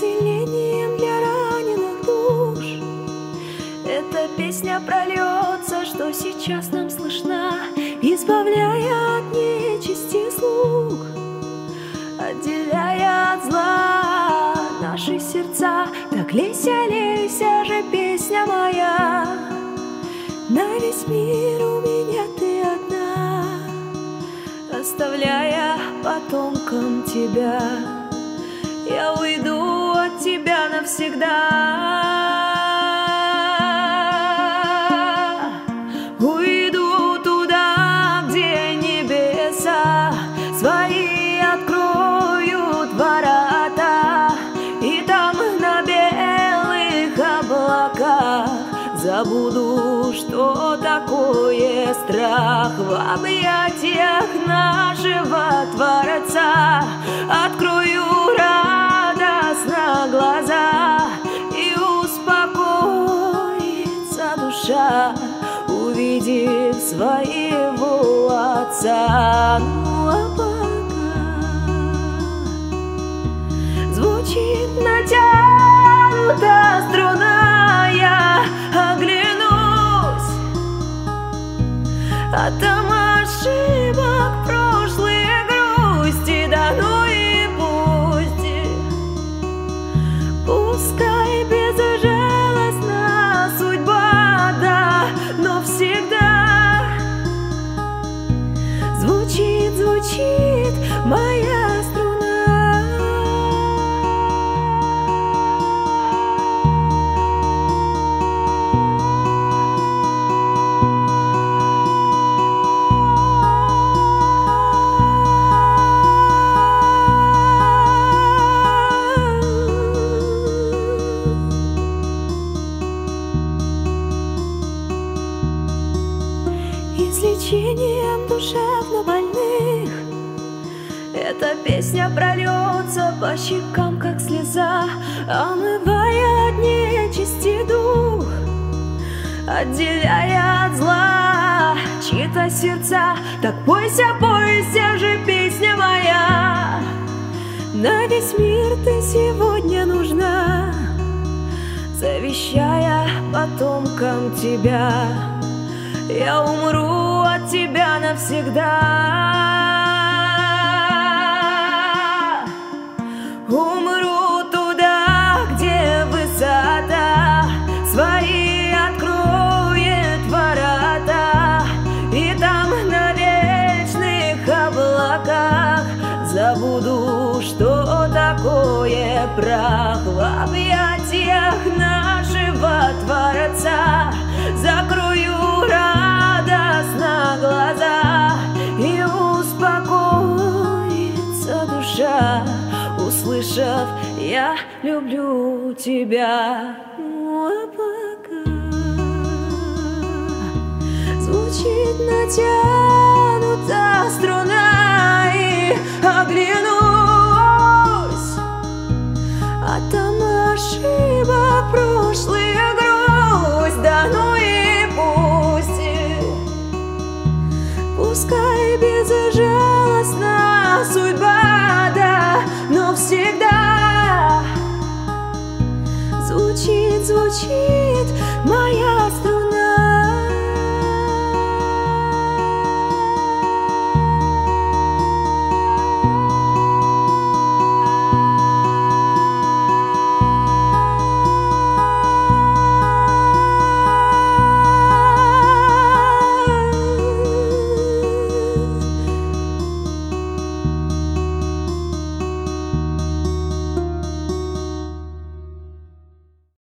исцелением для раненых душ. Эта песня прольется, что сейчас нам слышна, избавляя от нечисти слуг, отделяя от зла наши сердца. Так лейся, лейся же, песня моя, на весь мир у меня ты одна, оставляя потомкам тебя. Я уйду от тебя навсегда. Уйду туда, где небеса свои откроют ворота, и там на белых облаках забуду, что такое страх. В объятиях нашего Творца открою радостно глаза, и успокоится душа, увидев своего Отца. Ну а пока звучит натянута струна, я оглянусь, а там ошибок прошлой грусти, да ну и пусть. Пускай безжалостна судьба, да, но всегда звучит, звучит моя струна. Излечением душевно больных эта песня прольется по щекам, как слеза, омывая от нечисти дух, отделяя от зла чьи-то сердца. Так пойся, пойся же, песня моя, на весь мир ты сегодня нужна, завещая потомкам тебя. Я умру от тебя навсегда. Умру туда, где высота свои откроет ворота, и там на вечных облаках забуду, что такое прах. В объятиях нашего Творца закрою радостно глаза, и успокоится душа, услышав: я люблю тебя. Ну а пока звучит натянута струна, и оглянусь, а там ошибок прошлый грусть, да ну и пусть. Пускай безжалостна судьба, да, но всегда звучит, звучит